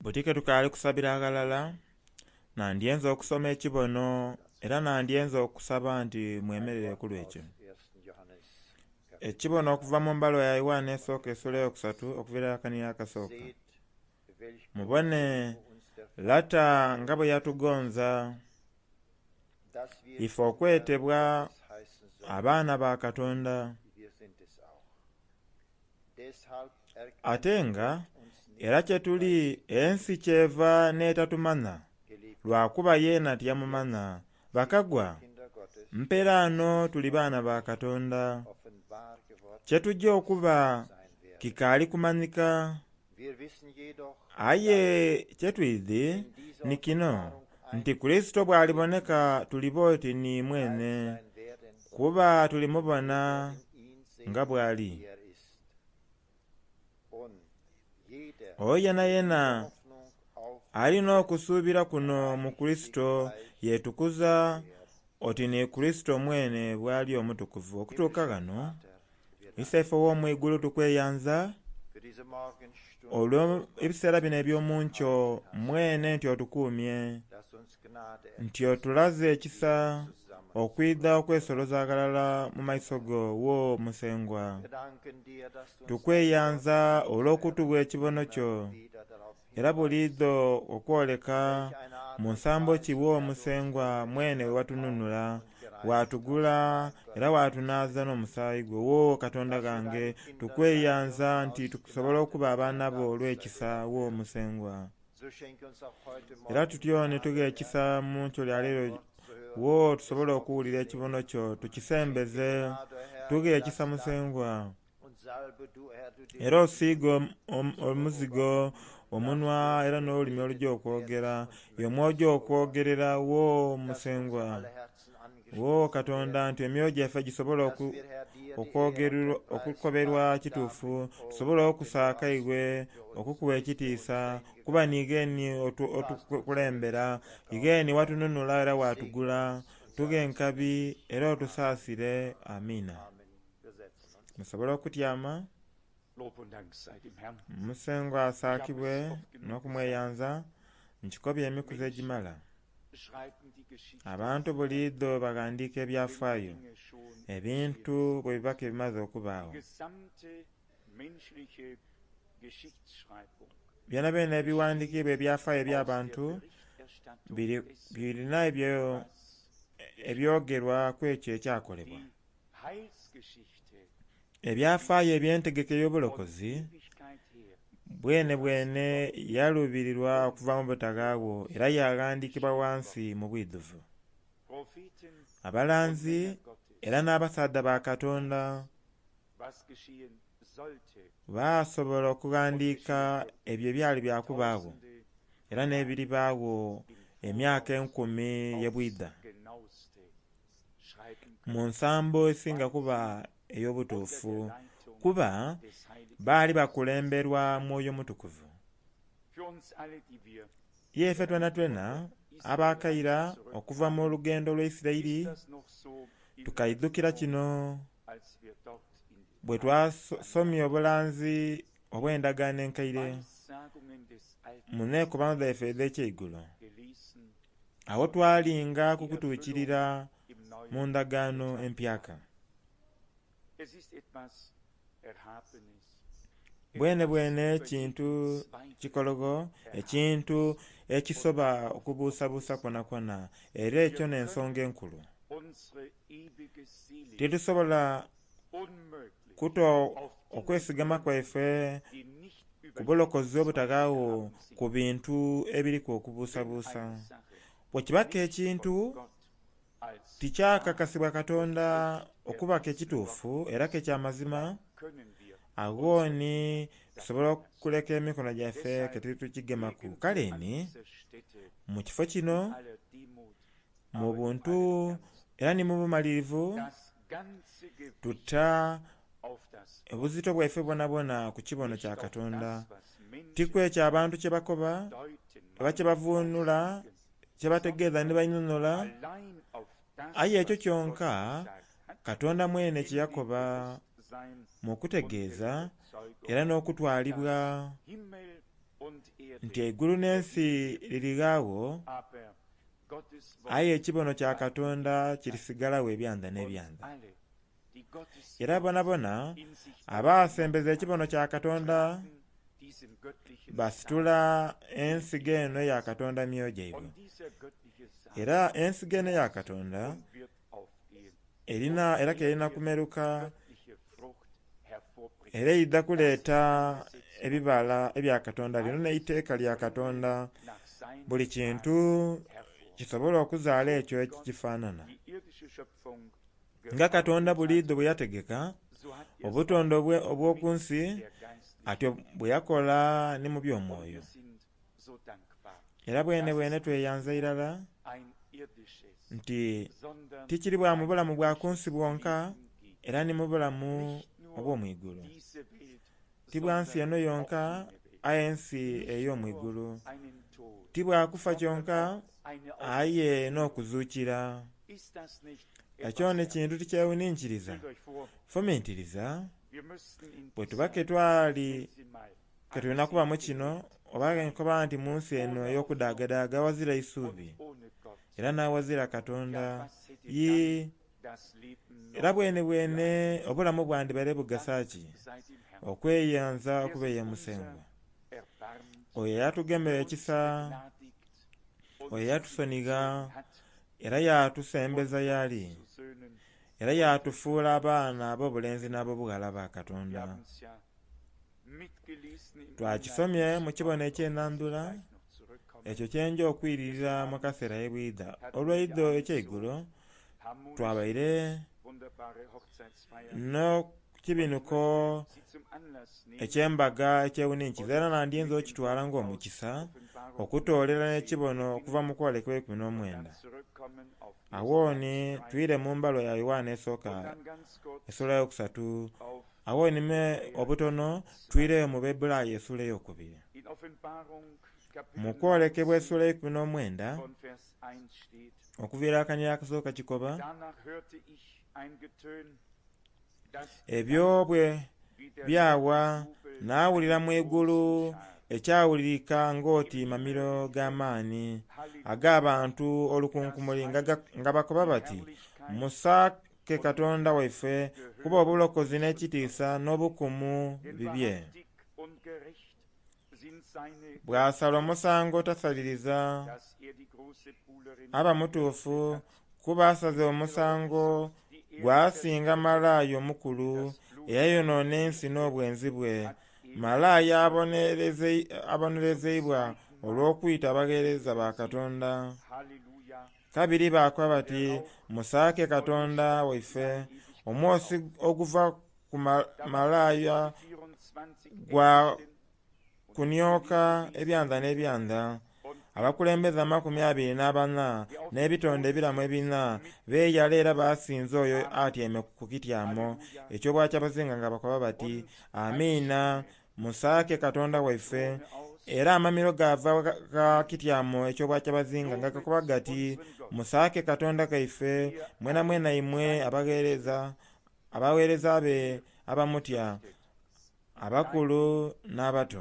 Butike tukaali kusabira akalala nandyenza okusoma ekibono era nandyenza okusaba nti mwemerere ku lwekyo. Ekibono okuva mu mbalo ya Yohana esooka essula eyokusatu okuviira akannya akasooka. Mubone lata nga bwe yatugonza ife okwetebwa abaana ba Katonda, ate nga era kyetuli ensi kyeva n'etatumanya lwakuba yeena tiyamumanya. Bakagwa mperano tuli baana ba Katonda, kyetujja okuba kikaali kumanyika. Aye kyetwidhi ni kino nti Kristo bw'aliboneka tulibooti ni mwene, kuba tulimubona nga bw'ali. Oyo yena alina okusuubira kuno mu Kristo yetukuza oti ni Kristo mwene bw'ali omutukuvu. Okutuuka gano isaife w'omwigulu tukweyanza olwo ebiseera bino eby'omunkyo mwene nti otukuumye, nti otulaze ekisa okwidha okwesoloza akalala mu maiso go wo musengwa. Tukweyanza olw'okutuwa ekibono kyo era buliido okwoleka mu nsambo kiwo omusengwa mwene wewatununula watugula era watunaaza n'omusaayi gwo. Wo Katonda gange tukweyanza nti tukusobola okuba abaana bo olw'ekisa wo omusengwa. Era tutyo ne tuga ekisa mu nkyo lya leero wo tusobole okuwulira ekibono kyo tukisembeze tuga ekisa musengwa. Era osiiga omuzigo omunwa era n'olulimi olujja okwogera yomwojo okwogerera wo musengwa. Wo Katonda nti emyoyo gyaffe gisobola okukoberwa kituufu, tusobole okusaaka iwe okukuwa ekitiisa kuba nigeni otukulembera, igeni watununula era watugula, tuge enkabi era otusaasire. Amina. Musobole okutyama. Musengwa asaakibwe n'okumweyanza nkikobya emikuzo egimala. Abantu buliido bagandiika ebyafaayo ebintu bwe bibaka ebimaze okubaawo. Byona byona ebiwandiikibwa ebyafaayo by'abantu birina ebyogerwa ku ekyo ekyakolebwa. Ebyafaayo eby'entegeka y'obulokozi bwene bwene yaluubirirwa okuva mu butagaawo era yagandikibwa wansi mu bwiduvu. Abalanzi era n'abasaadde ba Katonda baasobola okugandiika ebyo ebyali byakubaawo era n'ebiribaawo emyaka 10 y'ebwidda mu nsambo esinga kuba ey'obutuufu, kuba baali bakulemberwa Mwoyo Mutukuvu. Yefe twena abakayira okuva mu lugendo lw'Isirayiri tukayiddukira kino bwe twasomye obulanzi obw'endagaano enkaire mu neekobano zaffe ez'ekyeigulu, awo twalinga kukutuukirira mu ndagaano empyaka. Bwene bwene ekintu kikologo, ekintu ekisoba okubuusabuusa kwona era ekyo n'ensonga enkulu. Tetusobola kuto okwesigama kwaife ku bulokozi obutagaawo ku bintu ebiriku okubuusabuusa. Bwe kibaka ekintu tikyakakasibwa Katonda okuba kekituufu era kekyamazima, agoni tusobola okuleka emikono gyaffe ketutukigemaku. Kale ni mu kifo kino mu buntu era ni mu bumalirivu tutta obuzito bwaffe bwona ku kibono kya Katonda. Tiku ekyo abantu kye bakoba oba kye bavuunula kye bategeeza ne banyonnyola, aye ekyo kyonka Katonda mwene kye yakoba mu kutegeeza era n'okutwalibwa nti eggulu n'ensi lirigaawo, aye ekibono kya Katonda kirisigalawo ebyanda n'ebyanda. Era bonabona abaasembeza ekibono kya Katonda basitula ensigo eno ya Katonda myoyo gyaibwe. Era ensigo eno ya Katonda era kerina kumeruka, era eidda kuleeta ebibala ebya Katonda lino n'eiteeka lya Katonda, buli kintu kisobola okuzaala ekyo ekikifaanana. Nga Katonda buliido bwe yategeka obutonde obw'oku nsi, atyo bwe yakola ne mu by'omwoyo. Era bwene tweyanza irala nti tikiri bwa mu bulamu bwa ku nsi bwonka, era ni mu bulamu obw'omwigulu. Ti bwa nsi eno yonka, aye ensi ey'omwigulu. Ti bwa kufa kyonka, aye n'okuzuukira. Ekyo ne kintu tikyewuniikiriza. Fumiitiriza bwe tuba ketulina kubamu kino, oba nkoba nti mu nsi eno ey'okudaagadaaga wazira isuubi, era n'awazira Katonda era bwene obulamu bwandibale bugasa ki? Okweyanza okuba eyemusengwa. Oyo yatugemera ekisa, oyo yatusoniga, era yatusembeza yali, era yatufuula abaana ab'obulenzi n'ab'obuwala ba Katonda. Twakisomye mu kibono eky'ennandula, ekyo kyenja okwiririra mu kaseera y'ebwida olw'eido eky'eigulo. Twabaire n'ekibinuko eky'embaga ekyewuniikiriza, era nandiyinza okitwala ng'omukisa okutoolera n'ekibono okuva mu kwolekebwa 19. Awooni tuyire mu mbalo ya Yowaana esooka essula y'okusatu, awooni me obutono tuyireyo mu Bebbulaayo essula ey'okubiri. Mu kwolekebwa essula y'e19 okuviira akannya akasooka kikoba, ebyo bwe byawa n'awulira mu eggulu ekyawulirika ng'oti mamiro g'amaanyi ag'abantu olukunkumuli nga bakoba bati, musaake Katonda waffe, kuba obulokozi n'ekitiisa n'obukumu bibye. Bw'asala omusango tasaliriza, aba mutuufu, kuba asaze omusango gwasinga Malaayi omukulu eyayonoona ensi n'obwenzi bwe. Malaayi abonerezeibwa olw'okuyita abaweereza ba Katonda. Kabiri bakoba bati, musaake Katonda waffe, omwosi oguva ku Malaaya gwa kunyoka ebyanda n'ebyanda. Abakulembeze 24 n'ebitonde ebiramu 4 beeyala era baasinza oyo atyeme ku kityamo eky'obwakyabazinga nga bakoba bati, amiina, musaake Katonda waffe. Era amamiro gaava ga kityamo eky'obwakyabazinga nga gakoba gati, musaake Katonda kaife, mwena imwe abaweereza be abamutya, abakulu n'abato.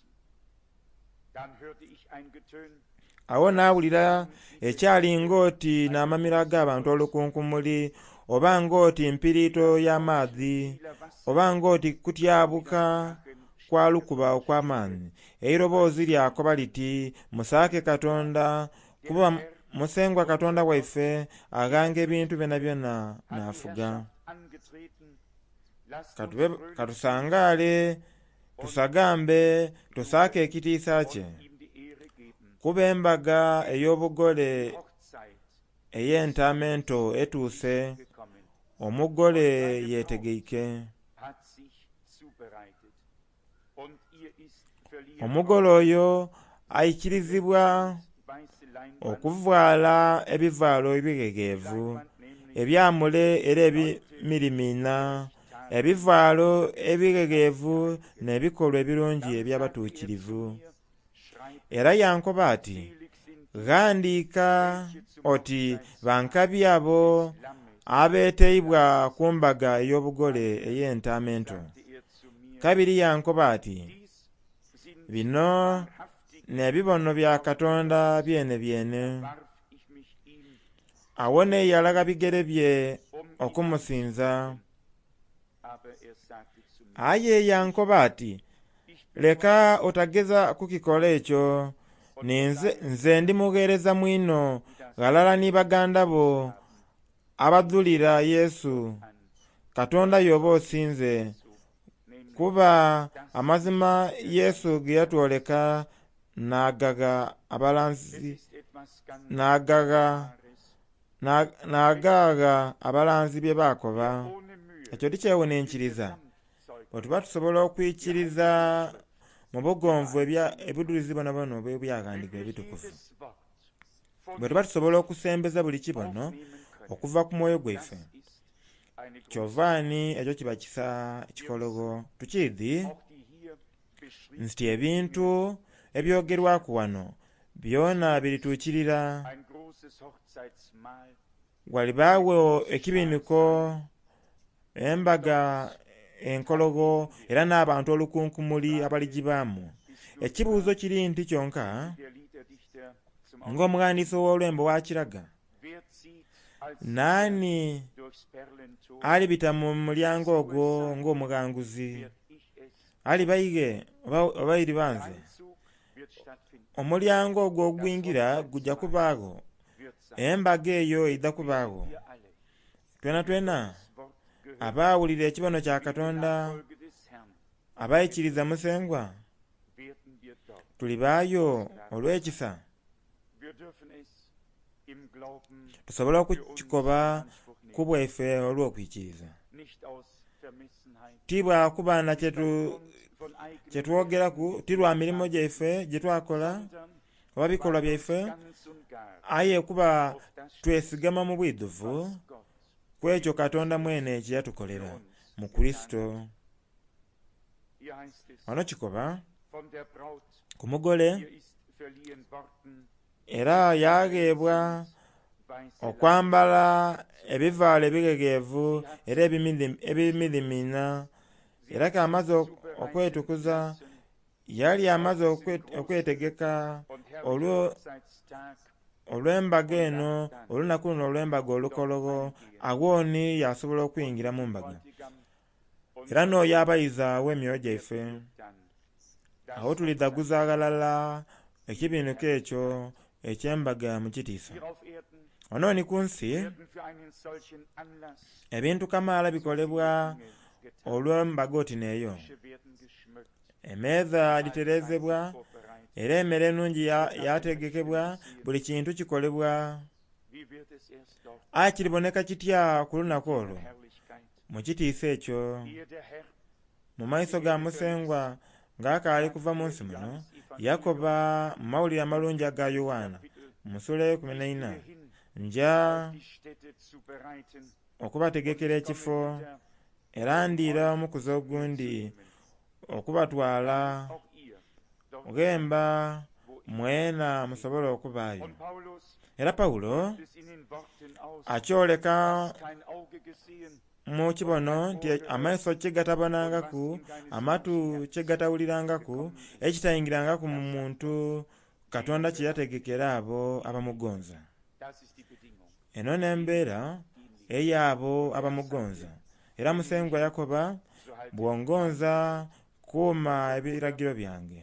Awo n'awulira ekyali ng'oti n'amamiro ag'abantu olukunkumuli, oba ng'oti mpiriito y'amaadhi, oba ng'oti kutyabuka kwa lukuba okw'amaanyi. Eiroboozi lyakoba liti, musaake Katonda, kuba musengwa Katonda waffe aganga ebintu byonna n'afuga. Katusangaale, tusagambe, tusaake ekitiisa kye. Kuba embaga ey'obugole ey'entaamento etuuse, omugole yeetegeike. Omugole oyo ayikirizibwa okuvaala ebivaalo ebigegeevu, ebyamule era ebimirimina, ebivaalo ebigegeevu n'ebikolwa ebirungi eby'abatuukirivu. Era yankoba ati, ghandiika oti bankabi abo abeeteibwa ku mbaga ey'obugole ey'entaamento. Kabiri yankoba ati, bino n'ebibono bya Katonda byene byene. Awo ne yalaga bigere bye okumusinza. Aye yankoba ati, leka otageza kukikola ekyo, nze ndi muweereza mwino ghalala ni baganda bo abadhulira Yesu Katonda yoba osinze, kuba amazima Yesu ge yatwoleka n'agaga abalanzi bye bakoba. Ekyo tikyewunenkiriza. Bwe tuba tusobola okwikiriza mu bugonvu ebidulizi bonobono byagandika ebitukuvu, bwe tuba tusobola okusembeza buli kibono okuva ku mwoyo gwaife, kyovaani ekyo kiba kisa kikologo. Tukidhi nti ebintu ebyogerwaku wano byona birituukirira. Walibaawo ekibiniko, embaga enkologo era n'abantu olukunkumuli abaligibaamu. Ekibuuzo kiri nti kyonka ng'omuwandiisi w'olwembo wakiraga, naani alibita mu mulyango ogwo ng'omuganguzi? Alibayige oba iribanze? Omulyango ogwo ogwingira gujja kubaago, embaga eyo ejja kubaago. Twena abaawulira ekibono kya Katonda, abayikiriza musengwa, tulibaayo olw'ekisa. Tusobola okukikoba ku bwaife olw'okwikiriza, ti bwakuba na kyetwogeraku, ti lwa mirimu gyaife gye twakola oba bikolwa byaife, aye kuba twesigama mu bwidduvu ku ekyo Katonda mwene kye yatukolera mu Kristo. Wano kikoba ku mugole, era yageebwa okwambala ebivaalo ebigegeevu era ebimirimina, era kamaze okwetukuza, yali amaze okwetegeka olw'embaga eno, olunaku luno olw'embaga olukologo. Awooni yasobola okuyingira mu mbaga, era n'oyo abayizaawo emyoyo gyaife. Awo tuliddaguza agalala ekibinuko ekyo eky'embaga mu kitiisa. Wano ni ku nsi ebintu kamaala bikolebwa olw'embaga oti neeyo. Emeeza literezebwa era emmere ennungi yategekebwa, buli kintu kikolebwa. Aye kiriboneka kitya ku lunaku olwo mu kitiisa ekyo, mu maiso ga musengwa ng'akaali kuva mu nsi muno? Yakoba mu mawulire amalungi aga Yowaana mu ssula 14, nja okubategekera ekifo era ndiira omukuzi ogundi okubatwala, ogamba mwena musobole okubaayo. Era Pawulo akyoleka mu kibono nti amaiso kye gatabonangaku, amatu kye gatawulirangaku, ekitayingirangaku mu muntu Katonda kye yategekera abo abamugonza. Eno n'embeera ey'abo abamugonza. Era musengwa Yakoba, bw'ongonza kuuma ebiragiro byange.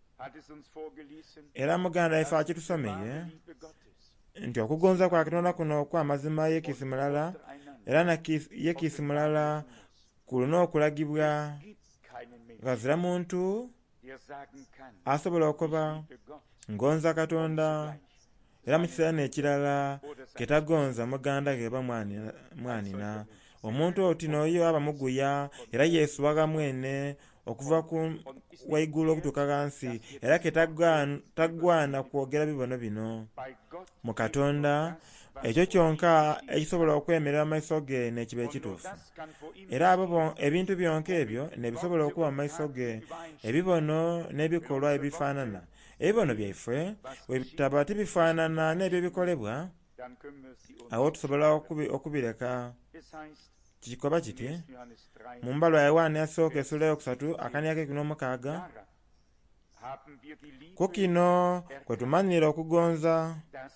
Era muganda ife akitusomeye nti okugonza kwa Katonda kuno okw'amazima yekiisi mulala, era yekiisi mulala kulina okulagibwa. Gazira muntu asobola okuba ngonza Katonda, era mu kiseera ekirala ketagonza muganda ge oba mwanina. Omuntu oti n'oyo aba muguya era yeesuwaga mwene okuva ku waigulu okutuuka wansi, era ketagwana kwogera bibono bino mu Katonda. Ekyo kyonka ekisobola okwemerera mu maiso ge nekiba ekituufu. Era abo ebintu byonka ebyo nebisobola okuba mu maiso ge ebibono n'ebikolwa ebifaanana. Ebibono byaife bwe bitaba tibifaanana n'ebyo bikolebwa, awo tusobola okubireka. Kikoba kiti mu mbalo ya Yowaana yasooka essula 3 akaniya ke 16, ku kino kwe tumanyiira okugonza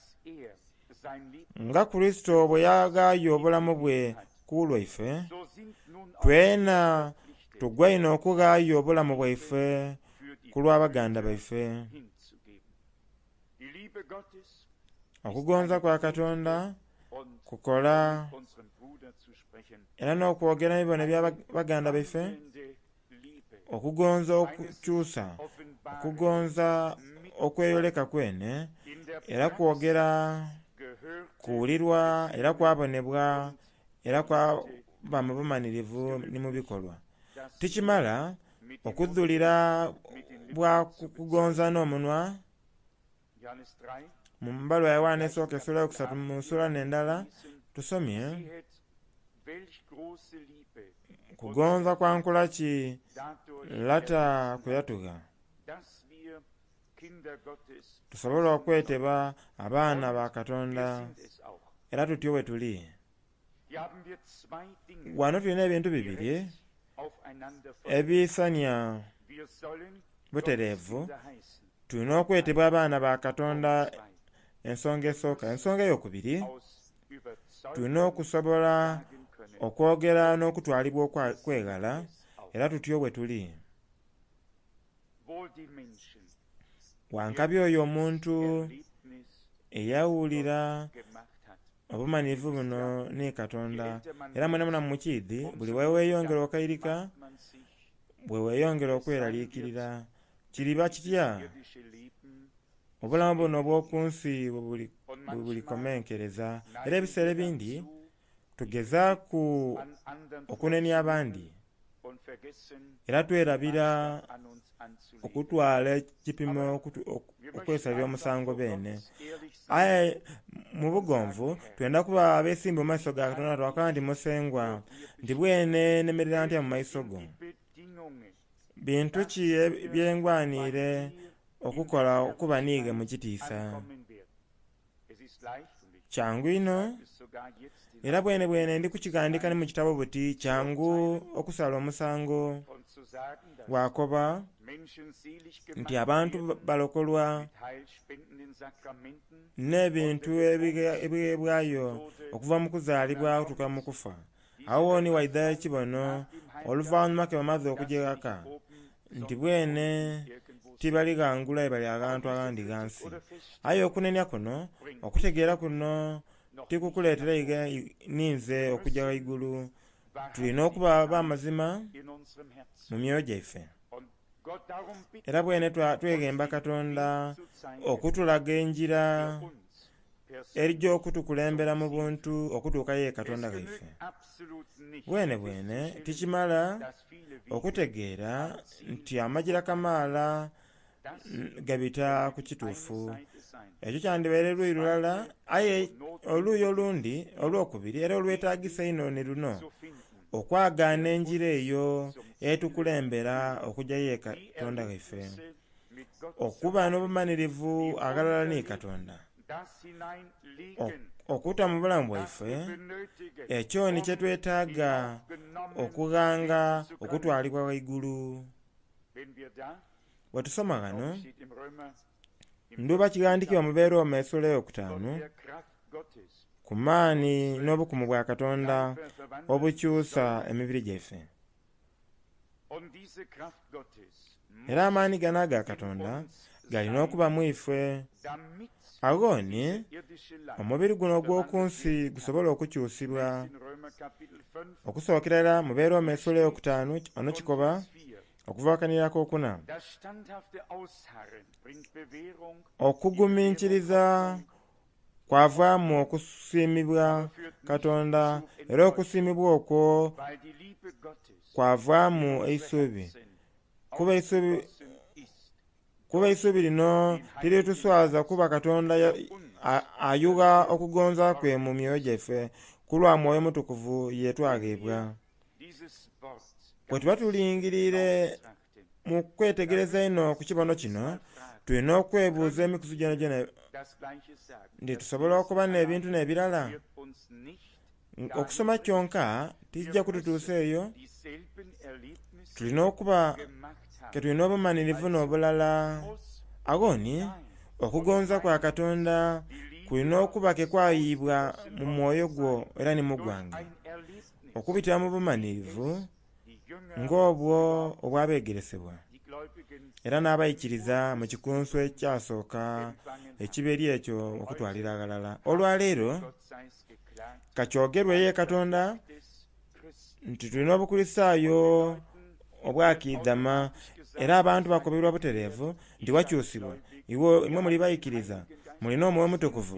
nga Kristo bwe yagaaya obulamu bwe ku lwaife, twena tugwaina okugaaya obulamu bwaife ku lw'abaganda baife. Okugonza kwa Katonda kukola era n'okwogera ebibono by'abaganda baife, okugonza okukyusa, okugonza okweyoleka kwene, era kwogera kuwulirwa, era kwabonebwa, era kwaba mu bumanyirivu ne mu bikolwa. Tikimala okuddulira bwa kugonza n'omunwa. Mu mbalwa ya Yohaana esooka essula yokusatu mu nsula n'endala tusomye kugonza kwa nkula ki lata kuyatuga tusobola okweteba abaana ba Katonda era tutyo bwe tuli. Wano tulina ebintu bibiri ebisanya butereevu. Tulina okwetebwa abaana ba Katonda ensonga esooka. Ensonga eyokubiri, tulina okusobola okwogera n'okutwalibwa okwegala era tutyo bwe tuli. Wankabi oyo omuntu eyawulira obumanyirivu buno ne Katonda era mwenamuna mu mukiidi buli weweeyongera okayirika, bwe weeyongera okweraliikirira, kiriba kitya obulamu buno obw'oku nsi bwe bulikomenkereza. Era ebiseera ebindi tugezaaku okunenya abandi era twerabira okutwala ekipimo okwesalira omusango beene. Aye mu bugonvu twenda kuba abeesimba mu maiso ga Katonda, twakala nti musengwa nti bwene nemerera ntya mu maiso go. Bintu ki byengwanire okukola okubaniige mu kitiisa? Kyangu ino era bwene ndi kukigandika ne mu kitabo buti kyangu okusala omusango gwakoba nti abantu balokolwa n'ebintu ebigebwayo okuva mu kuzaalibwa okutuuka mu kufa. Awo woni waiddayo ekibono oluvannyuma ke bamaze okujegaka nti bwene tibaligangula bali abantu abandi gansi. Aye okunenya kuno, okutegeera kuno tikukuleetera ninze okujja waigulu. Tulina okuba b'amazima mu myoyo gyaffe. Era bwene twegemba Katonda okutulaga enjira erijja okutukulembera mu buntu okutuuka ye Katonda gaife. Bwene tikimala okutegeera nti amagira kamaala gabita ku kituufu. Ekyo kyandibeera oluuyi lulala, aye oluuyi olundi olwokubiri era olwetaagisa ino ne luno okwagaana enjira eyo etukulembera okujja ye Katonda gaife, okuba n'obumanirivu agalala ne Katonda, okuta mu bulamu bwaife ekyo ni kye twetaaga okuganga okutwalibwa waigulu. Bwe tusoma gano nduba kigandikibwa mu Beeroma essula eyokutaano ku maani n'obukumu bwa Katonda obukyusa emibiri gyaffe. Era amaani gano aga Katonda galina okuba mu ife agoni omubiri guno ogw'oku nsi gusobola okukyusibwa. Okusookera era mu Beeroma essula eyokutaano ono kikoba okuvakanirako okuna. Okugumiikiriza kwavaamu okusiimibwa Katonda era okusiimibwa okwo kwavaamu eisuubi. Kuba eisuubi lino lirituswaza kuba Katonda ayuga okugonza kwe mu myoyo gyaffe ku lwa Mwoyo Mutukuvu yetwageebwa. Bwe tuba tulingirire mu kwetegereza ino ku kibono kino, tulina okwebuuza emikusu gyona nti tusobola okuba n'ebintu n'ebirala. Okusoma kyonka tijja kututuusa eyo. Tulina okuba ketulina obumanirivu n'obulala. Agoni okugonza kwa Katonda kulina okuba kekwayibwa mu mwoyo gwo era ne mu gwange okubitira mu bumanirivu ng'obwo obwabeegeresebwa era n'abayikiriza mu kikunsu ekyasooka ekibeeri ekyo okutwalira agalala. Olwaleero kakyogerweyo Katonda nti tulina obukristaayo obwakiddama era abantu bakoberwa butereevu nti wakyusibwa. Imwe muli bayikiriza mulina omwoyo mutukuvu.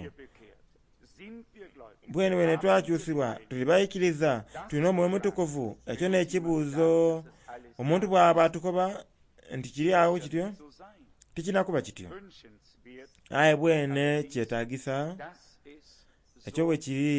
Bwene twakyusibwa tuli bayikiriza tulina omwoyo mutukuvu. Ekyo n'ekibuuzo omuntu bw'aba atukoba nti kiri awo kityo tikinakuba kityo. Aye bwene kyetaagisa ekyo bwe kiri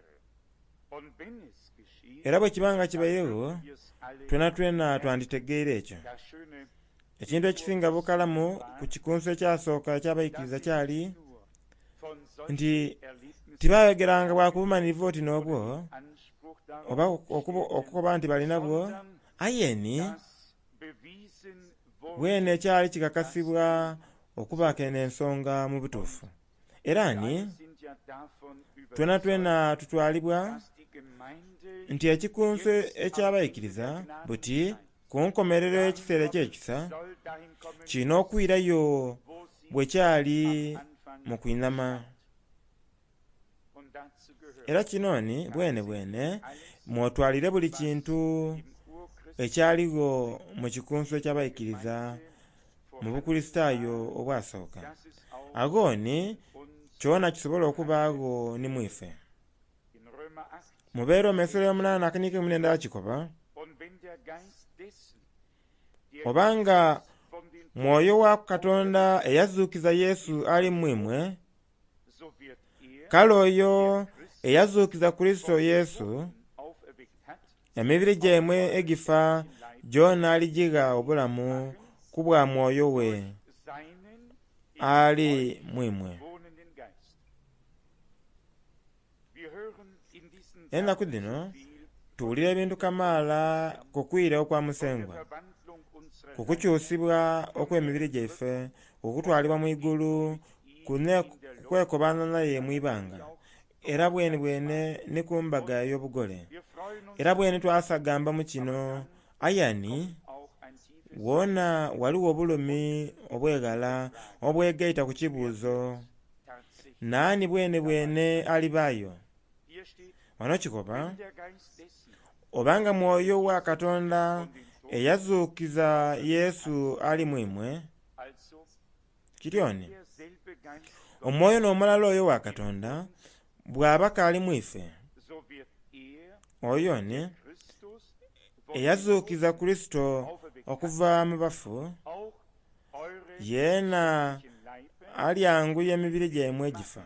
era bwe kibanga kibairewo twena twanditegeera ekyo. Ekintu ekisinga bukalamu ku kikunsu ekyasooka ekyabayikiriza kyali nti tibayogeranga bwakubumanyirivu oti n'obwo oba okukoba nti balina bwo. Ayeni bwene ekyali kikakasibwa okubaako n'ensonga mu butuufu. Era ni twena tutwalibwa nti ekikunsu ekyabayikiriza buti ku nkomerero y'ekiseera ekyekisa kirina okwirayo bwe kyali mu kwinama. Era kino ni bwene mwotwalire buli kintu ekyaliwo mu kikunsu ekyabayikiriza mu bukristaayo obwasooka. Agoni kyona kisobola okubaawo ni mwife. Mu Beeroma 8:19 kikoba obanga mwoyo wa Katonda eyazuukiza Yesu ali mmwe, kale oyo eyazuukiza Kristo Yesu emibiri gyemwe egifa gyona aligiga obulamu ku bwa mwoyo we ali mmwe. Ennaku zino tuwulira ebintu kamaala kukwira okwa musengwa, kukukyusibwa okw'emibiri gyaife, okutwalibwa mu igulu, kwekobana naye mu ibanga, era bwene ne ku mbaga y'obugole. Era bwene twasagamba mu kino ayani wona waliwo obulumi obwegala obwegaita ku kibuuzo naani bwene alibaayo. Wano kikoba obanga mwoyo wa Katonda eyazuukiza Yesu ali mmwe, kiryoni omwoyo n'omulala oyo wa Katonda bw'aba kaali mwife, oyo ni eyazuukiza Kristo okuva mu bafu, yeena alyanguya emibiri gyemwe egifa,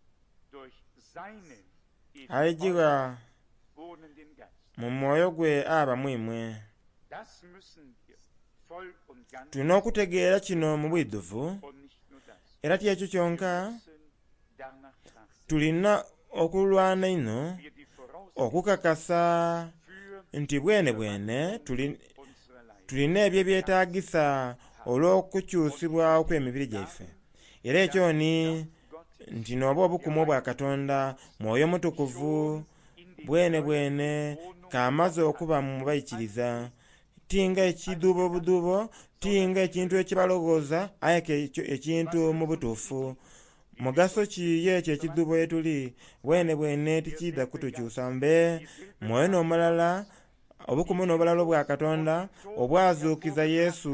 aligiwa mu mwoyo gwe aba mmwe. Tulina okutegeera kino mu bujjuvu, era kyekyo kyonka tulina okulwana ino okukakasa nti bwene tulina ebyo ebyetaagisa olw'okukyusibwa okw'emibiri gyaife. Era ekyo ni nti nooba obukumu bwa Katonda mwoyo mutukuvu bwene kaamaze okuba mu bayikiriza, tinga ekiduubo buduubo, tinga ekintu ekibalogooza, aye ekintu mu butuufu. Mugaso ki ekyo ekiduubo yetuli bwene tikidda kutukyusa mbe mwoyo n'omulala, obukumu n'obulala bwa Katonda obwazuukiza Yesu.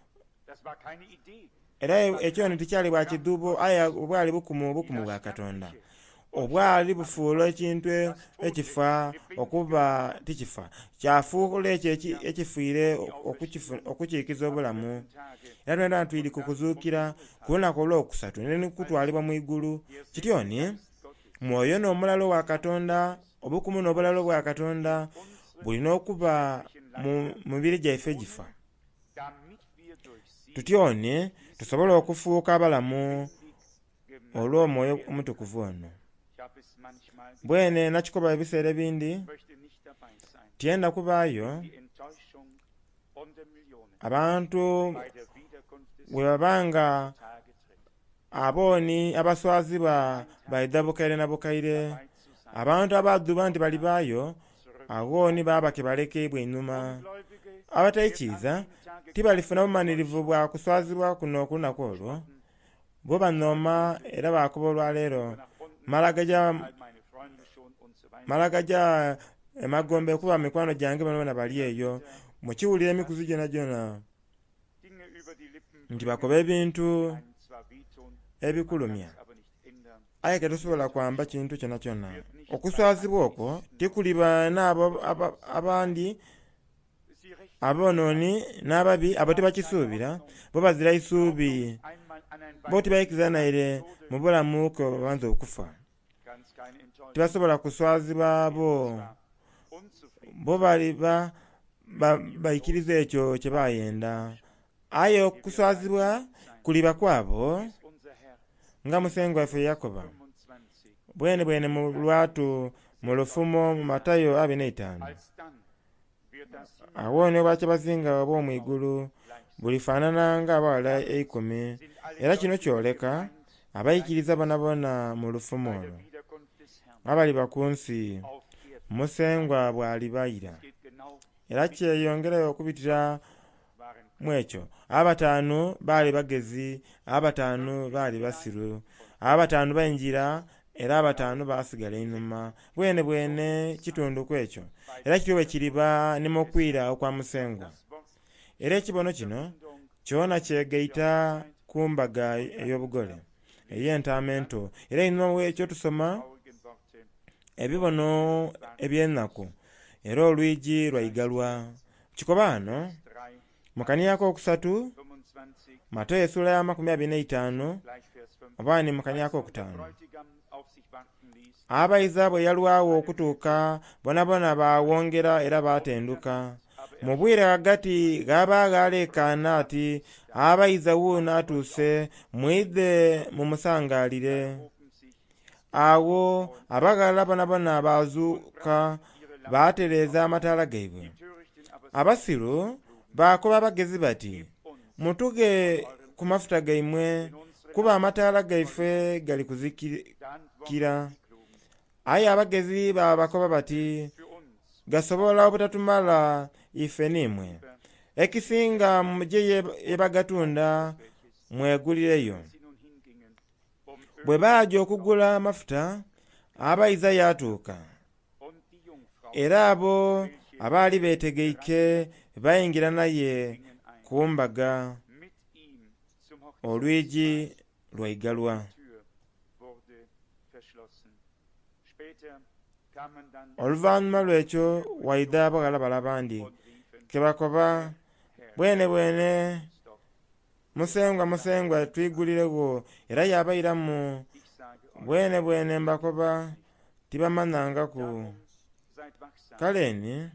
Era ekyo tikyali bwa kiduubo, aye obwali bukumu bwa Katonda, obwali bufuula ekintu ekifa okuba tikifa, kyafuula ekyo ekifiire okukiikiza obulamu. Era twena tuyiri ku kuzuukira ku lunaku olwokusatu ne kutwalibwa mu igulu. Kityoni mwoyo n'omulala wa Katonda, obukumu n'obulala bwa Katonda bulina okuba mu mibiri gyaife egifa, tutyoni tusobole okufuuka abalamu olw'omwoyo omutukuvu ono. Bwene nakikoba ebiseera ebindi tyenda kubaayo abantu bwe babanga abooni abaswazibwa baida bukaire na bukaire, abantu abadduba nti bali baayo abooni baabake balekebwa ennyuma. Abatayikiriza tibalifuna bumanirivu bwa kuswazibwa kuno okunaku olwo, bo banooma era baakuba olwaleero malagaja emagombe kuba mikwano gyange bonna bali eyo, mukiwulira emikuzu gyona gyona nti bakoba ebintu ebikulumya, aye tetusobola kwamba kintu kyona kyona. Okuswazibwa okwo tikuliba n'abo abandi aboonooni n'ababi abo tebakisuubira, bo bazira isuubi, bo tebayikiriza naire mu bulamu kwe babanza okufa, tebasobola kuswazibwa bo bali bayikiriza ekyo kye bayenda. Aye okuswazibwa kuliba kwabo nga musengo waffe Yakoba bwene bwene mu lwatu mu lufumo mu Matayo 25. Awo ne bwaki bazinga ab'omwigulu bulifaanana ng'abawala 10, era kino kyoleka abayikiriza bonabona mu lufumo olwo abaliba ku nsi musengwa bw'alibayira. Era kyeyongera okubitira mu ekyo, 5 baali bagezi, 5 baali basiru, 5 bayingira era 5 baasigala ennyuma. Bwene bwene kitundu ku ekyo, era kityo bwe kiriba ne mu kwira okwa musengwa. Era ekibono kino kyona kyegaita ku mbaga ey'obugole ey'entaamento. Era ennyuma w'ekyo tusoma ebibono eby'ennaku, era olwigi lwayigalwa. Kikobaano mu kaniya k'okusatu, Matayo essula ya 25, oba ni mu kaniya k'okutaano. Abayiza bwe yalwawo okutuuka bonabona baawongera era baatenduka. Mu bwire hagati gaba galeekaana ati, abayiza wuuno atuuse, mwidde mumusangaalire. Awo abagalala bonabona baazuuka baatereeza amataala gaibwe. Abasiru baakuba abagezi bati, mutuge ku mafuta gaimwe, kuba amataala gaife gali kuzikira. Aye abagezi babakoba bati, gasobola obutatumala ife nimwe. Ekisinga muje ye bagatunda mwegulireyo. Bwe baajja okugula amafuta, abayiza yatuuka, era abo abaali beetegeike bayingira naye ku mbaga, olwigi lwayigalwa. Oluvannyuma lw'ekyo wayida abagala balaba ndi kebakoba, bwene bwene musengwa twigulirewo, era yabayiramu. Bwene bwene mbakoba tibamanangaku. Kaleni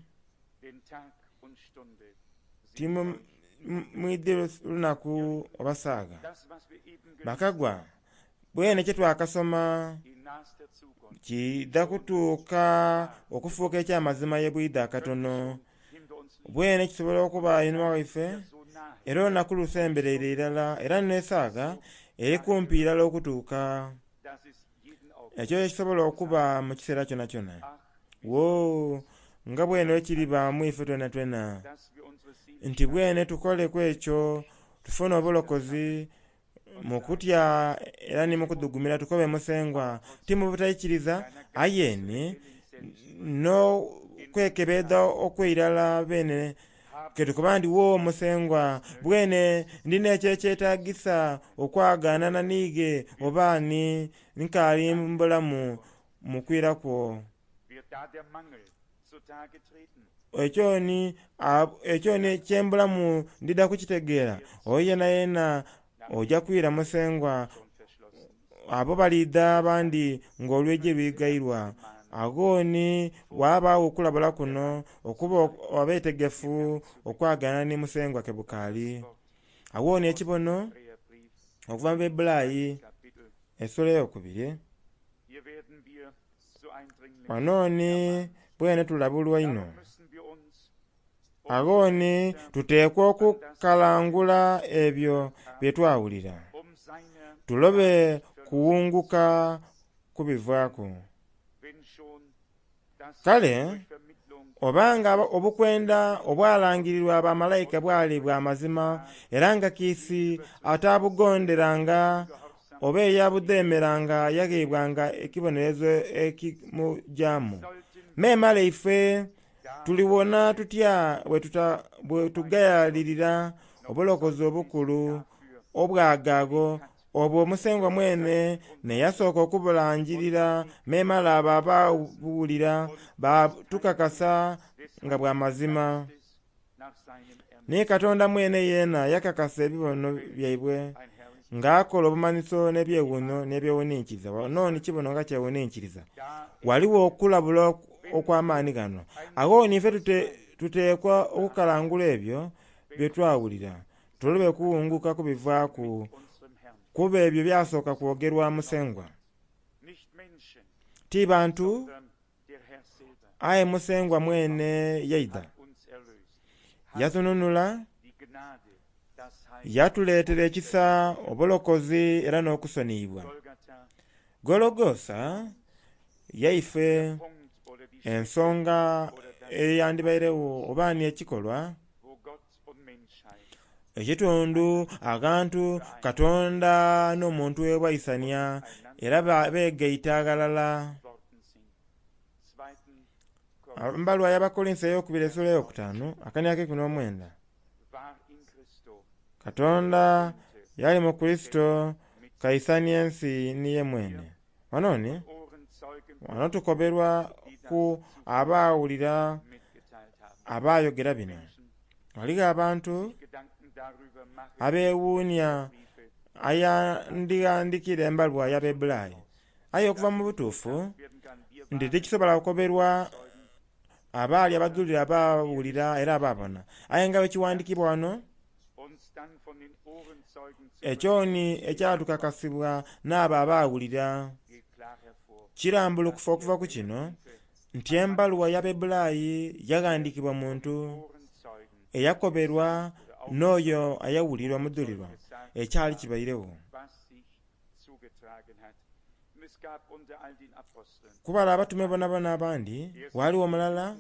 timwidde lunaku oba saaga bakagwa. Bwene kye twakasoma kidda kutuuka okufuuka ekyamazima ye bwidde akatono. Bwene kisobola okuba enuma waife, era olunaku lusembereire irala, era nesaaga eri kumpi irala okutuuka. Ekyo kisobola okuba mu kiseera kyona kyona. Wo nga bwene wekiriba mu ife twena twena, nti bwene tukole ku ekyo tufune obulokozi mu kutya era ne mu kudugumira, tukobe musengwa ti mu butayikiriza, ayeni no kwekebeda okweirala bene ketukuba ndi wo musengwa bwene ndina ekyekyetaagisa okwagaana na niige obaani nkaali mbulamu mukwira kwo. Ekyo kyembulamu ndida kukitegeera, oyo yena ojja kwira musengwa. Abo balidda abandi ng'olwigi lwigayirwa. Agooni wabaawo okulabula kuno okuba abeetegefu okwagana ne musengwa ke bukaali. Awooni ekibono okuva mu Ebulaayi essula ey'okubiri. Wanooni bwene tulabulwa ino. agoni tuteekwa okukalangula ebyo bye twawulira tulobe kuwunguka kubivaako. Kale obanga obukwenda obwalangirirwa bamalayika bwali bwa mazima era nga kiisi ataabugonderanga oba eyabudeemeranga yageebwanga ekibonerezo ekimujaamu. Meemale ife tuliwona tutya bwe tugayalirira obulokozi obukulu obwagaago obwo omusengwa mwene ne yasooka okubulangirira. Meemala abo ababuwulira batukakasa nga bwa mazima. Naye Katonda mwene yeena yakakasa ebibono byaibwe ng'akola obumanyiso n'ebyewuuno n'ebyewuniikiriza. Nooni kibono nga kyewuniikiriza waliwo okulabula okw'amaanyi gano. Awo nife tuteekwa okukalangula ebyo bye twawulira tulobe kuwunguka kubivaaku kuba ebyo byasooka kwogerwa musengwa. Ti bantu aye musengwa mwene yaida yatununula yatuleetera ekisa obulokozi era n'okusoniibwa. Gologosa yaife ensonga eyandibairewo oba ani ekikolwa ekitundu agantu Katonda n'omuntu webwaisania era beegaita agalala. Mbalwa y'Abakolinso ey'okubiri essula ey'okutaano akanya ke 19. Katonda yali mu Kristo kaisania ensi niye mwene. Wano tukoberwa ku abaawulira abaayogera bino. Waliwo abantu abeewuunya ayandiyandikira embalwa y'Abaebulaayo aye okuva mu butuufu nti tekisobola kukoberwa abaali abajulira abaawulira era abaabona. Aye nga bwe kiwandikibwa wano ekyoni ekyatukakasibwa n'abo abaawulira kirambulukufa okuva ku kino nti embaluwa y'Abaebulaayi yagandikibwa muntu eyakoberwa n'oyo ayawulirwa mujulirwa ekyali kibairewo. Kubala abatume bonabona abandi waliwo omulala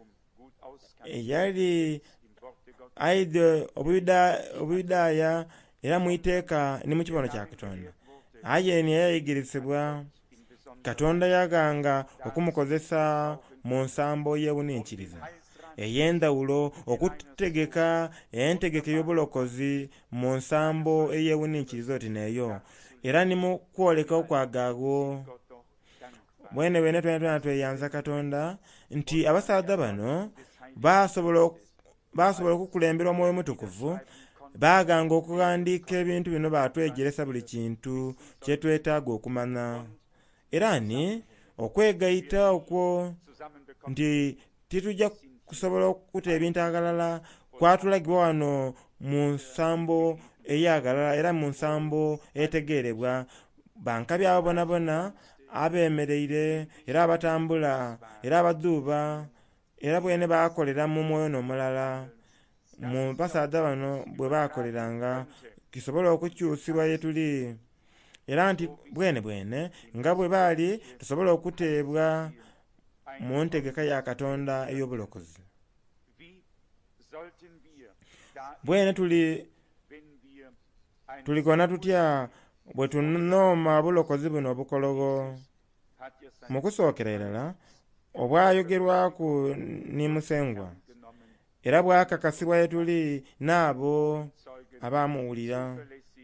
eyali aide obuyudaaya era mu iteeka ne mu kibono kya Katonda. Aye ni yayigirizibwa Katonda yaganga okumukozesa mu nsambo y'ewuniikiriza ey'endawulo okutegeka entegeka y'obulokozi mu nsambo ey'ewuniikiriza oti neeyo era ni mu kwoleka okwagaago. Mwene bwene twena tweyanza Katonda nti abasaadha bano basobola okukulemberwa Mwoyo Mutukuvu baaganga okuwandiika ebintu bino batwegeresa buli kintu kyetwetaaga okumanya era ni okwegayita okwo nti titujja kusobola okukuta ebintu agalala kwatulagibwa wano mu nsambo eyagalala era mu nsambo etegeerebwa bankabi abo bonabona abeemereire era abatambula era abaduuba era bwene baakolera mu mwoyo n'omulala mu basaadha bano bwe baakoleranga kisobola okukyusibwa yetuli era nti bwene nga bwe baali tusobola okuteebwa mu ntegeka ya Katonda ey'obulokozi. Bwene tulikona tutya bwe tunooma bulokozi buno obukologo. Mu kusookera erala obwayogerwaku ni musengwa era bwakakasibwa yetuli n'abo abaamuwulira.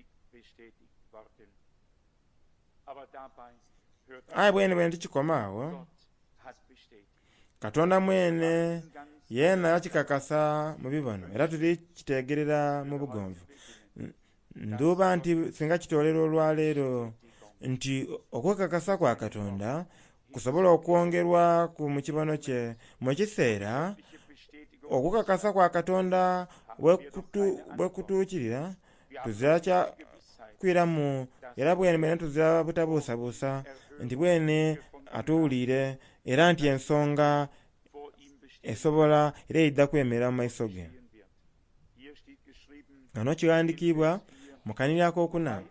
Aye bwene tukikoma awo. Katonda mwene yeena yakikakasa mu bibono era tuli kitegerera mu bugonvu. Nduuba nti singa kitolera olwaleero nti okwekakasa kwa Katonda kusobola okwongerwa ku mu kibono kye mu kiseera okukakasa kwa Katonda bwe kutuukirira tuzira kya kwiramu era bwene tuzira butabuusabuusa nti bwene atuwulire era nti ensonga esobola era edda kwemerera mu maiso ge. Kano kiwandiikibwa mu kanira k'okuna.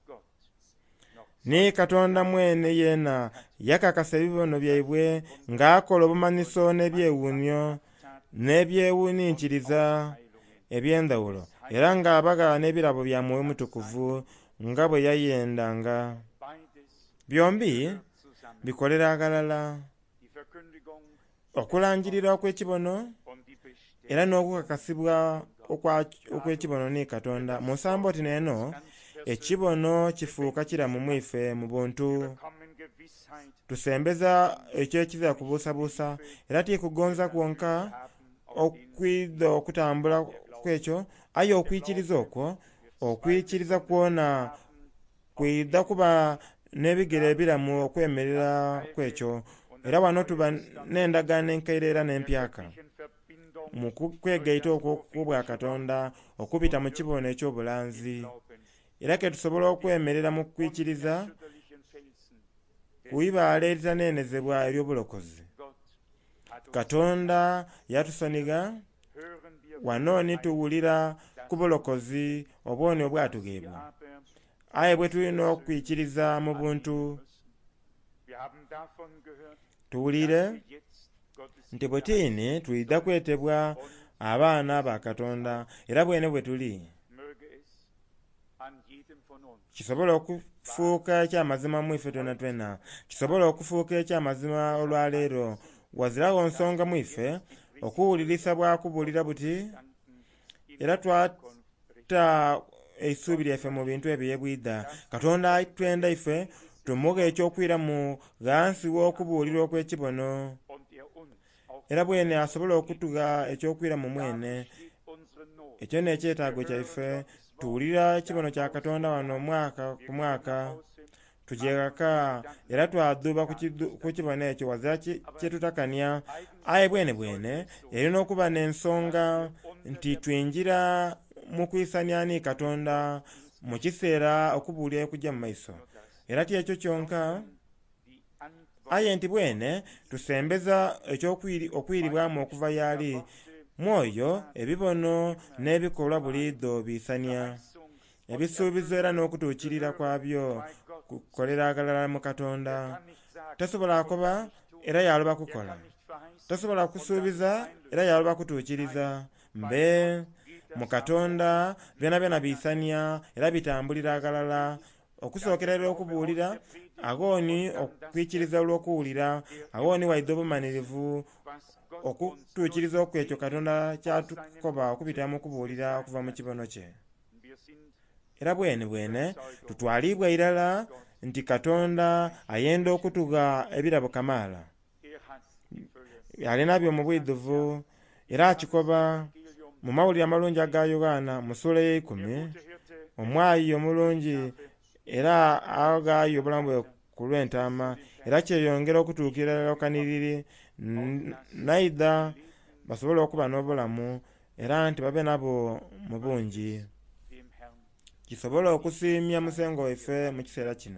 Ni Katonda mwene yeena yakakasa ebibono byaibwe ng'akola obumanyiso n'ebyewuunyo n'ebyewuniikiriza eby'endawulo, era ng'abagala n'ebirabo bya Mwoyo Mutukuvu nga bwe yayendanga. Byombi bikolera agalala, okulangirirwa okw'ekibono era n'okukakasibwa okw'ekibono ni Katonda. Mu nsambo oti n'eno ekibono kifuuka kiramu mwife mu buntu. Tusembeza ekyo ekizira kubuusabuusa, era tikugonza kwonka okwidda okutambula kwekyo, aye okwikiriza okwo, okwikiriza kwona kwidda kuba n'ebigere ebiramu okwemerera kwekyo. Era wano tuba n'endagaano enkaire era n'empyaka mu kwegaita okwo kubwa Katonda okubita mu kibono eky'obulanzi. Era ke tusobola okwemerera mu kwikiriza ku ibaala eritaneenezebwa ery'obulokozi. Katonda yatusoniga, wano nituwulira ku bulokozi obwoni obwatugeebwa. Aye bwe tulina okwikiriza mu buntu, tuwulire nti bwetiini tuyidda kwetebwa abaana ba Katonda, era bwene bwe tuli. Kisobola okufuuka ekyamazima mwife twena twena, kisobola okufuuka ekyamazima olwaleero, wazirawo nsonga mwife okuwulirisa bwakubuulira buti, era twata eisuubi lyaffe mu bintu ebyo yebwidda. Katonda twenda ife tumuga ekyokwira mu ghansi w'okubuulira okw'ekibono, era bwene asobola okutuga ekyokwira mu mwene. Ekyo n'ekyetaago kyaife, tuwulira ekibono kya Katonda wano mwaka ku mwaka, tugyekaka era twaduba ku kibono ekyo wazira kyetutakanya. Aye bwene erina okuba n'ensonga nti twingira mu kwisanya ni Katonda mu kiseera okubuulira ekujja mu maiso. Era ti ekyo kyonka, aye nti bwene tusembeza okwiribwamu okuva yali mwoyo ebibono n'ebikolwa buliido bisanya ebisuubizo era n'okutuukirira kwabyo kukolera agalala mu Katonda. Tasobola kuba era yaloba kukola, tasobola kusuubiza era yaloba kutuukiriza. Mbe mu Katonda byona byona bisanya era bitambulira agalala, okusookera okubuulira, agooni okwikiriza olw'okuwulira, agooni waidde obumanirivu okutuukiriza okwekyo Katonda kyatukoba okubita mu kubuulira okuva mu kibono kye. Era bwene tutwalibwa irala nti Katonda ayenda okutuga ebirabo kamaala. Alinabyo mu bwiduvu era akikoba mu mawulire amalungi aga Yogaana mu ssuula y'ekumi, omwayi omulungi era agaayo obulamu bwe ku lw'entaama, era kyeyongera okutuukira okaniriri naida basobole okuba n'obulamu era nti babe nabo mu bungi. Kisobola okusiimya musengo waffe mu kiseera kino,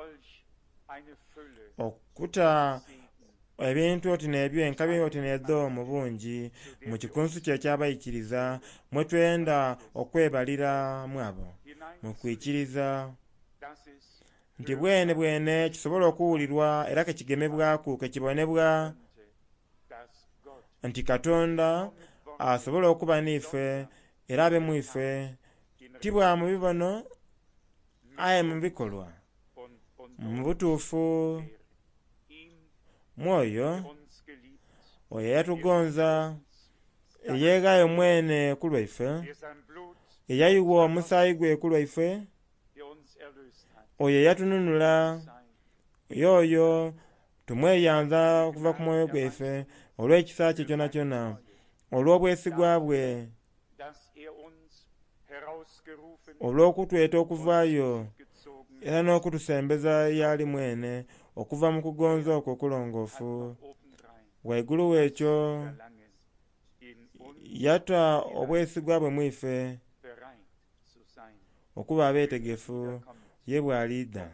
okuta ebintu oti n'ebyo enkabi oti n'eddo mu bungi mu kikunsu kye ekyabayikiriza mwe twenda okwebaliramu abo mu kwikiriza nti bwene kisobola okuwulirwa era kekigemebwaku kekibonebwa nti Katonda asobola okuba n'ife era abe mu ife, tibwa mu bibono aye mu bikolwa, mu butuufu mwoyo oyo yatugonza eyeegayo mwene ku lwaife, eyayiwa omusaayi gwe ku lwaife, oyo yatununula, yoyo tumweyanza okuva ku mwoyo gwaife olw'ekisa kye kyona kyona, olw'obwesigwa bwe, olw'okutweta okuvaayo era n'okutusembeza yali mwene okuva mu kugonza okwo okulongoofu. Waigulu w'ekyo yata obwesigwa bwe mwife okuba abeetegefu ye bw'alidda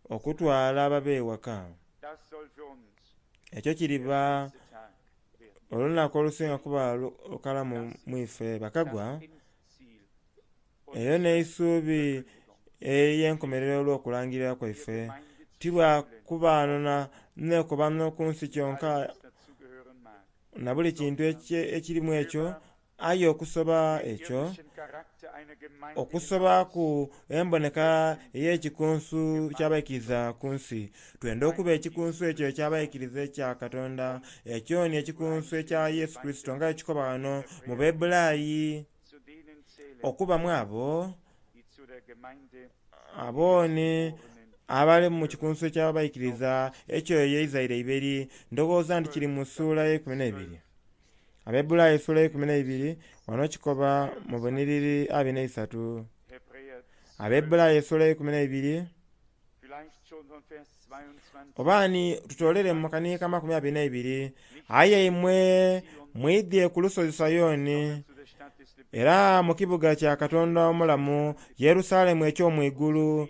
okutwala ababe ewaka. Ekyo kiriba olunaku olusinga kuba lukalamu mwife bakagwa, eyo n'eisuubi ey'enkomerero olw'okulangirira kwaife tibwa kubaanona nekoba n'oku nsi kyonka na buli kintu ekirimu ekyo, aye okusoba ekyo okusoba ku emboneka ey'ekikunsu ky'abaikiriza ku nsi. Twenda okuba ekikunsu ekyo eky'abaikiriza ekya Katonda, ekyo ni ekikunsu ekya Yesu Kristo nga ekikoba wano mu Beebulaayi. Okubamu abooni abali mu kikunsu eky'abaikiriza ekyo yeizayire iberi, ndowooza nti kiri mu ssuula y'e12. Abeebulaayi ssuula y'e12 wano kikoba mu buniriri 23. Abeebulaayi ssuula y'e12 obaani tutoolere mu makaniika 22. Aye mmwe mwidye ku lusozi Sayoni era mu kibuga kya Katonda omulamu, Yerusaalemu eky'omwigulu,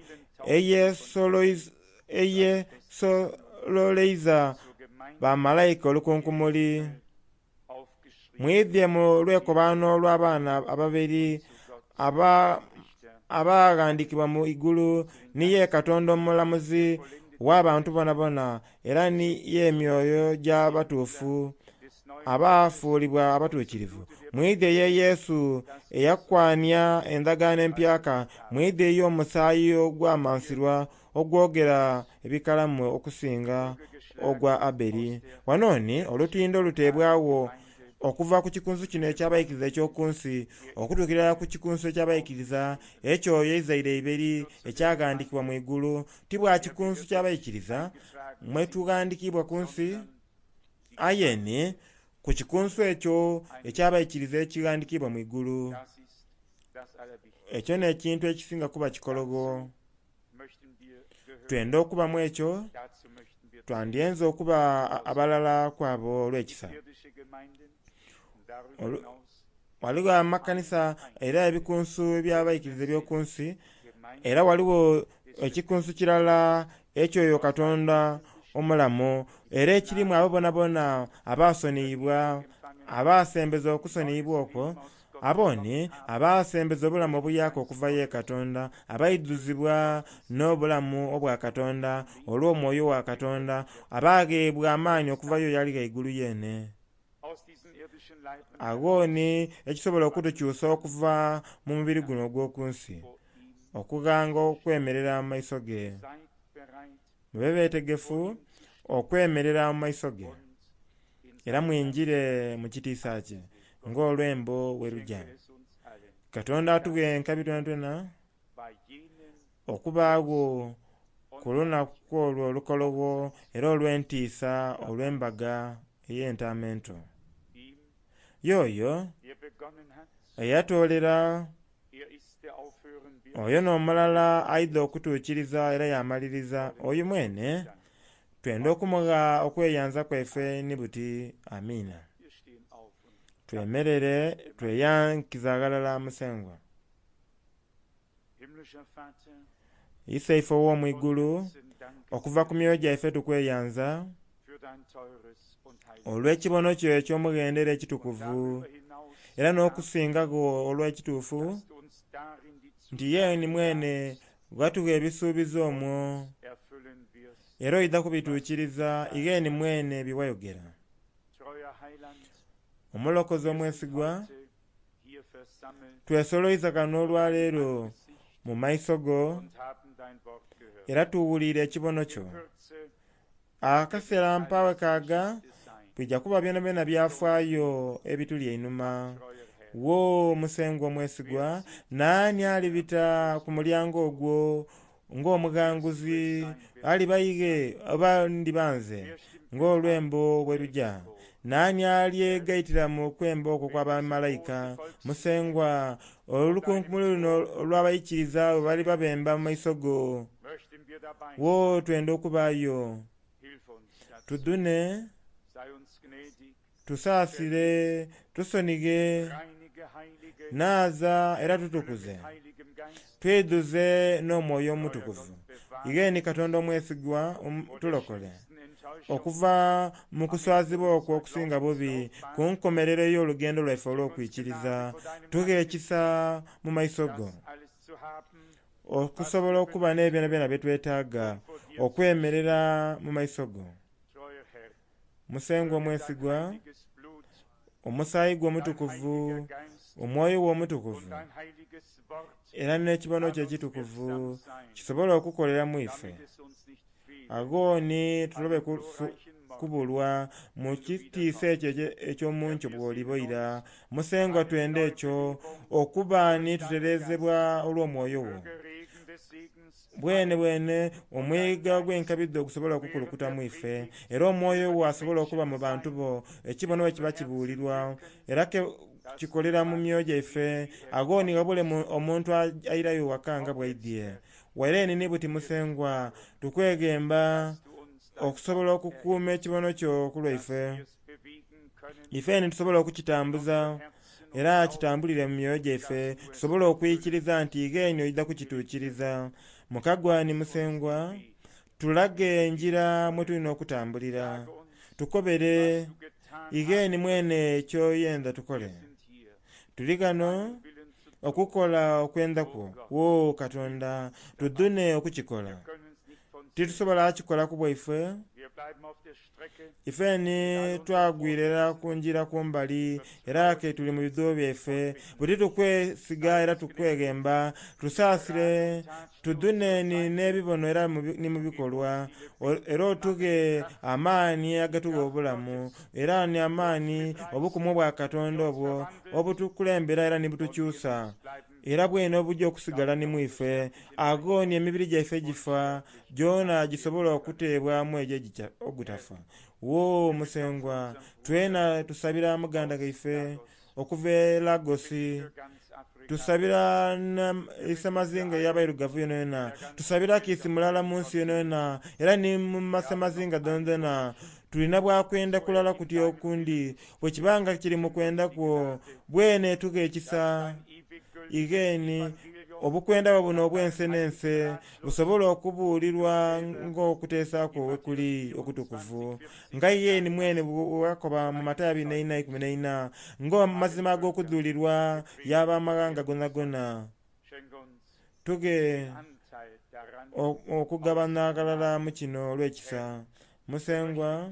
eyeesololeiza bamalayika olukunkumuli. Mwidye mu lwekobaano lw'abaana ababiri abaghandikibwa mu igulu, niye Katonda omulamuzi w'abantu bonabona, era niye emyoyo gy'abatuufu abaafuulibwa abatuukirivu. Mwidye ye Yesu eyakwanya endagaano empyaka. Mwidye ye omusaayi ogwamansirwa ogwogera ebikalamu okusinga ogwa Aberi. Wanooni olutindo luteebwawo okuva ku kikunsu kino eky'abaikiriza eky'oku nsi okutuukira ku kikunsu eky'abaikiriza ekyo yeizayire iberi ekyagandikibwa mu igulu. Tibwa kikunsu ky'abaikiriza mwe tugandikibwa ku nsi, ayeni ku kikunsu ekyo eky'abaikiriza ekigandikibwa mu igulu. Ekyo n'ekintu ekisinga kuba kikologo. Twenda okubamu ekyo, twandyenza okuba abalala kwabo olw'ekisa. Waliwo amakanisa era ebikunsu by'abaikiriza eby'oku nsi, era waliwo ekikunsu kirala ekyoyo Katonda omulamu, era ekirimu abo bonabona abaasoniibwa, abaasembeza okusoniibwa okwo, abooni abaasembeza obulamu obuyaka okuva ye Katonda, abaiduzibwa n'obulamu obwa Katonda olw'omwoyo wa Katonda, abaageebwa amaanyi okuvayo yali gaigulu yene. Abooni ekisobola okutukyusa okuva mu mubiri guno ogw'oku nsi, okuganga okwemerera mu maiso ge. Mube beetegefu okwemerera mu maiso ge, era mwinjire mu kitiisa kye ng'olwembo bwe lujja. Katonda atuwe enkabitonatona okubaawo ku lunaku olwo olukolowo era olw'entiisa olw'embaga ey'entaamento. Yoyo eyatoolera, oyo n'omulala aidha okutuukiriza era yamaliriza, oyo mwene twenda okumuga okweyanza kwaife ni buti. Amiina. Twemerere tweyankiza agalala musengwa. Isaife ow'omwigulu, okuva ku myoyo gyaife tukweyanza olw'ekibono kyo eky'omugendera ekitukuvu era n'okusingago olw'ekituufu, nti yeeni mwene gwatuwa ebisuubizo omwo era oyidda kubituukiriza igeeni mwene biwayogera. Omulokozi omwesigwa, twesoloiza kano olwaleero mu maiso go era tuwulire ekibono kyo. Akaseera mpaawe kaaga bijja kuba byona byona byafaayo ebituli einuma. Wo musengwa omwesigwa, naani alibita ku mulyango ogwo ng'omuganguzi, alibayige oba ndibanze ng'olwembo bwe lujja? Naani alyegayitira mu kwemba okwo kw'abamalayika? Musengwa, olukunkumuli luno olw'abayikiriza bwe bali babemba mu maiso go, wo twenda okubaayo. Tudune, tusaasire, tusonige, naaza era tutukuze, tweduze n'omwoyo omutukuvu. Igeeni Katonda omwesigwa tulokole. okuva mu kuswazibwa okwo okusinga bubi ku nkomerero y'olugendo lwaffe olw'okwikiriza, tuga ekisa mu maiso go okusobola okuba n'ebyona byona bye twetaaga okwemerera mu maiso go. Musengo omwesigwa, omusaayi gwo omutukuvu, omwoyo wo omutukuvu era n'ekibono kye ekitukuvu kisobola okukolera mu ife agooni tulobe kubulwa mu kitiisa ekyo eky'omunkyo bw'oliboira. Musengo twende ekyo okuba ni tuterezebwa olw'omwoyo wo bwene omwiga gw'enkabidde okusobola okukulukuta mu ife era omwoyo wo asobola okuba mu bantu bo ekibono we kiba kibuulirwa era kikolera mu myoyo gyaffe agooni wabule omuntu ayirayo waka nga bwaidye waireni ni buti musengwa tukwegemba okusobola okukuuma ekibono kyo ku lwaife ife nitusobola okukitambuza era kitambulire mu myoyo gyaffe tusobole okuyikiriza nti igeeni oyida kukituukiriza. Mukagwani musengwa tulage enjira mwe tulina okutambulira tukobere igeeni mwene ekyoyenda tukole. Tuli gano okukola okwenda kwo wo Katonda tudune okukikola titusobola kikola ku bwaife ife ni twagwirira ku njira kumbali era ke tuli mu bizibu byaffe buti tukwesiga era tukwegemba tusaasire tudune ni n'ebibono era ni mu bikolwa era otuge amaani agatuwa obulamu era ni amaani obukumu bwa Katonda obwo obutukulembera era ni butukyusa era bwene obujja okusigala ni mu ife agooni emibiri gyaffe gifa gyona gisobola okuteebwamu egyo ogutafa. Wo musengwa twena tusabira muganda gaife okuva e Lagosi, tusabira isemazinga y'abairugavu yona tusabira kisi mulala mu nsi yona era ni mu masemazinga dondona tulina bwakwenda kulala kutya okundi bwe kibanga kiri mu kwenda kwo bwene tuga ekisa igeeni obukwenda buno obwensenense busobola okubuulirwa ng'okuteesa kwo wekuli okutukuvu nga yeeni mwene bwakoba mu Matayo 24:14 ng'amazima ag'okudduulirwa y'abamawanga gonna tuge okugabana agalala mu kino olw'ekisa. Musengwa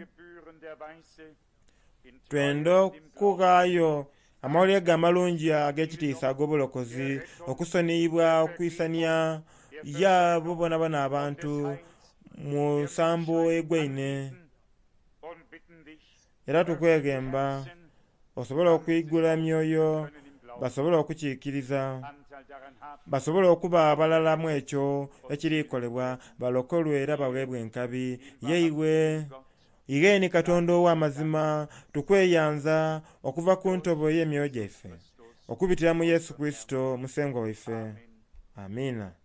twende okugaayo amawulire amalungi ag'ekitiisa ag'obulokozi okusoniyibwa okwisania yabo bonabona abantu mu nsambo egweine era tukwegemba osobola okuyigula myoyo basobola okukiikiriza basobola okuba abalala mu ekyo ekirikolebwa balokolwe era baweebwe enkabi yeiwe igeeni Katonda ow'amazima tukweyanza okuva ku ntobo y'emyoyo gyaffe okubitira mu Yesu Kristo musengwa waffe. Amina.